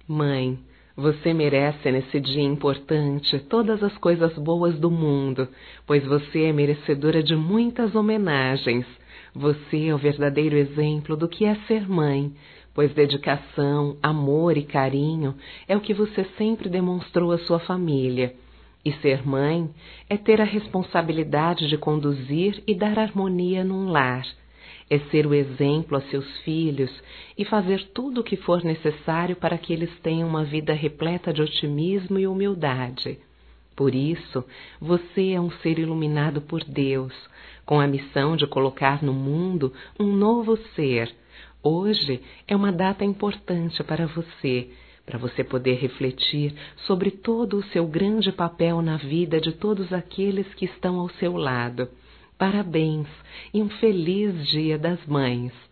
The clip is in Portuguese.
Mãe, você merece nesse dia importante todas as coisas boas do mundo, pois você é merecedora de muitas homenagens. Você é o verdadeiro exemplo do que é ser mãe, pois dedicação, amor e carinho é o que você sempre demonstrou à sua família. E ser mãe é ter a responsabilidade de conduzir e dar harmonia num lar. É ser o exemplo a seus filhos e fazer tudo o que for necessário para que eles tenham uma vida repleta de otimismo e humildade. Por isso, você é um ser iluminado por Deus, com a missão de colocar no mundo um novo ser. Hoje é uma data importante para você poder refletir sobre todo o seu grande papel na vida de todos aqueles que estão ao seu lado. Parabéns e um feliz Dia das Mães!